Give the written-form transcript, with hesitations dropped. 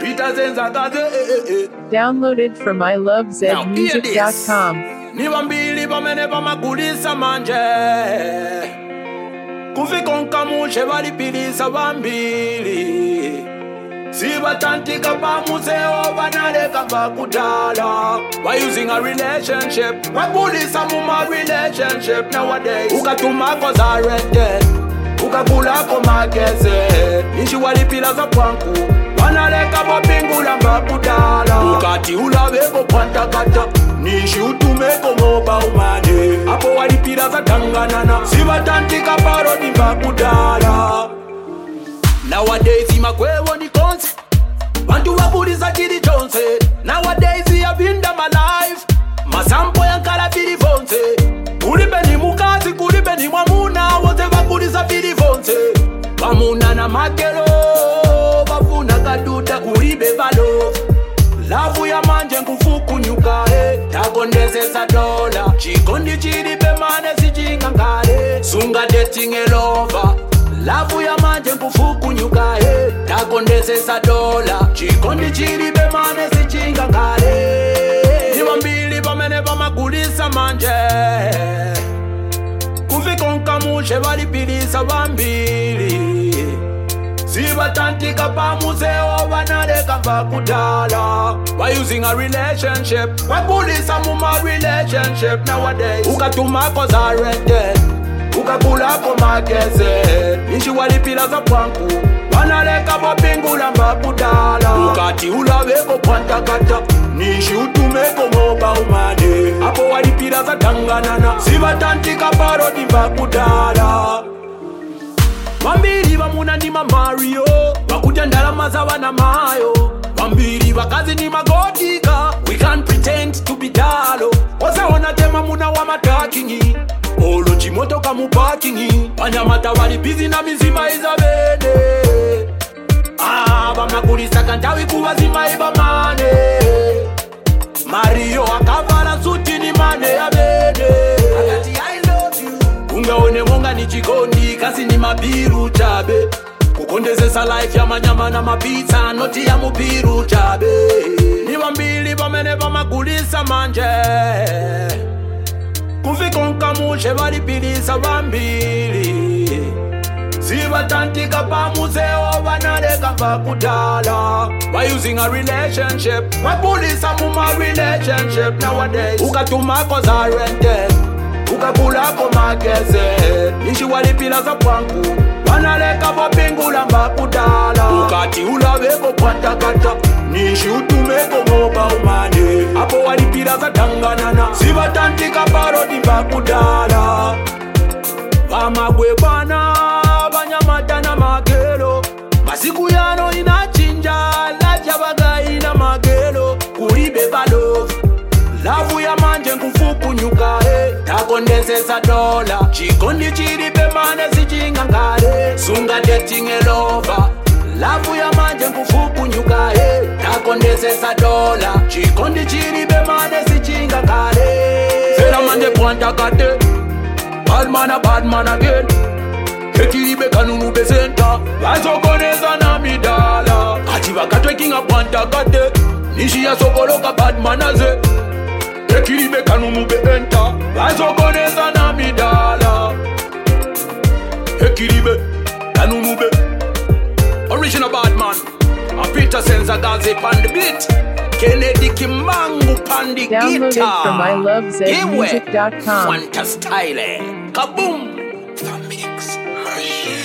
Peter Zenzagaze. Downloaded from ilovezmusic.com. Nibambili bamene bamagulisa manje Kufikonka mushe balipilisa bambili Sibatantika pamuseo banaleka bakudala By using a relationship Wabulisa muma relationship nowadays Ukatumako za rete Ukagulako mageze Nishi walipila za pwanku Banaleka babingula bakudala Ukati ulaweko pantakata Nishi utumeko moba umane Apo walipila za tanganana Sibatantika parodi bakudala Nowadays imakwewo ni konse Bantu wabuliza chili chonse Nowadays yabinda my life Masampo yankala fili fonse Kulibe ni mukazi kulibe ni mwamuna Wote wabuliza fili fonse Bamuna na makelo Bafuna kaduta kulibe balo Lavu ya manje nkufuku nyuka Takondese sa dola Chikondi chilibe mane sijinga ngale Sunga dating elova Lavu ya manje nkufuku nyuka Takondese sa dola Chikondi chilibe mane sijinga ngale Niwambili bamene bamagulisa manje Kufikonka mushe balipilisa bambili Sibatantika pamuseo banaleka bakudala By using a relationship Wabulisa muma relationship nowadays Ukatumako za rete Ukagulako mageze Nishi walipila za pwanku Banaleka babingula bakudala Ukati ulaweko pantakata Nishi utumeko moba umane Apo walipila za tanganana Sibatantika parodi bakudala Bambiri bamuna ni Mario Bakuja ndalama za wana mayo Bambiri bakazi ni magodika We can't pretend to be dalo Osa wanatema muna wa matakingi Olo chimoto kamu parkingi Panyamata wali busy na mizima izabene Bamakulisa kantawi kuwazima ibamane Mario akavala suti ni mane ya bene Ungaone monga ni chikondi kasi ni mabiru chabe Kukondezesa life ya manyama na mapizza noti ya mubiru chabe Niwambili bamene bamagulisa manje Kufikonka mushe balipilisa bambili Sibatantika pamuseo banaleka bakudala By using a relationship Wabulisa muma relationship nowadays Ukatumako za rente Ukagulako mageze Nishi walipila za pwanku Banaleka babingula bakudala Ukati ulaweko pantakata Nishi utumeko moba umane Apo walipila za tanganana Sibatantika parodi bakudala Bamagwe bana Banyamata na magelo Masiku yano inachinja Laja bagai na magelo Kuribe balo Lavu ya manje nkufuku nyuka Takondese sa dola Chikondi chilibe mane sijinga ngale Sunga dating elova Lavu ya manje nkufuku nyuka Takondese sa dola Chikondi chilibe mane sijinga ngale Fela manje pwanta kate Bad man again Ekilibe kanunu besenta Wazokoneza na midala Achiva katwe kinga pwanta kate Nishi ya sokoloka bad man aze Ekilibe kanunu be enta Wazokoneza na midala Ekilibe kanunu be Original bad man Peter Zenzagaze pan the beat Kennedy Kimangu pan the guitar Downloaded from ilovezmusic.com. Fanta style Kaboom The Mix Machine